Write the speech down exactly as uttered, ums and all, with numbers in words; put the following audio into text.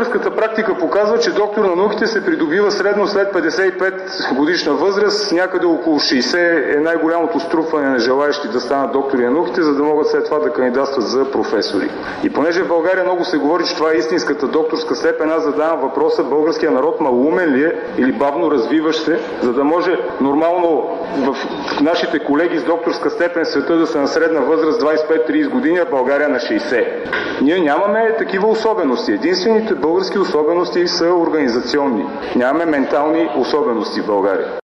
Българската практика показва, че доктор на науките се придобива средно след петдесет и пет годишна възраст, някъде около шейсет е най-голямото струпване на желаещи да станат доктори на науките, за да могат след това да кандидатстват за професори. И понеже в България много се говори, че това е истинската докторска степен, аз задавам въпроса: българския народ малоумен ли е или бавно развиващ се, за да може нормално в нашите колеги с докторска степен в света да са на средна възраст двадесет и пет до тридесет години, а България на шейсет. Ние нямаме такива особености. Единствените български особености са организационни. Нямаме ментални особености в България.